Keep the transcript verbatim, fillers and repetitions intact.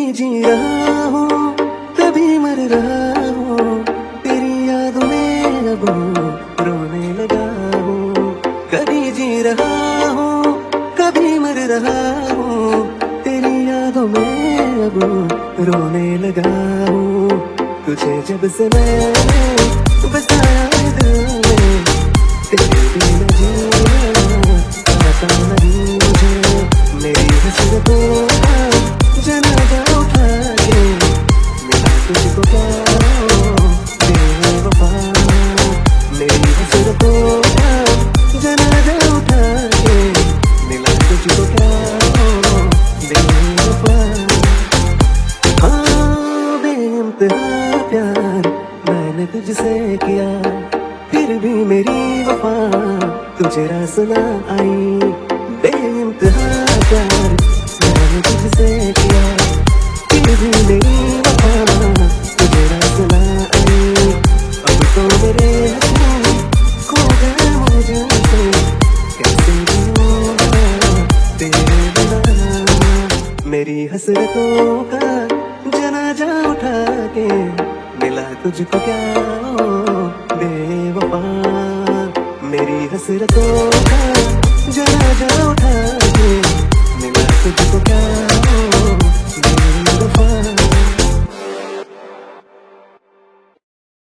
जी रहा हूँ कभी मर रहा हूँ, तेरी याद में अब रोने लगा हूँ। कभी जी रहा हूँ कभी मर रहा हूँ, तेरी यादों में अब रोने लगा हूँ। तुझे जब से मैंने बसाया है दिल में, तेरे बिना जीना आता नहीं मुझे। मेरी हसरतों का जनाजा उठा के मिला तुझको क्या बेवफा। मेरी हसरतों का जनाजा उठा के मिला तुझको क्या बेवफा। हाँ बेइंतहा प्यार मैंने तुझसे किया, फिर भी मेरी वफा तुझे रास ना आई। बेइंतहा प्यार मैंने तुझसे किया, फिर भी मेरी वफा तुझे रास ना आई। अब तो मेरे हसीन खो गए मुझसे, कैसे जीऊंगा तेरे बिना। मेरी हसरतों का जनाजा उठा के मिला तुझको क्या बेवफा। मेरी हसरतों का जनाजा उठा के मिला तुझको क्या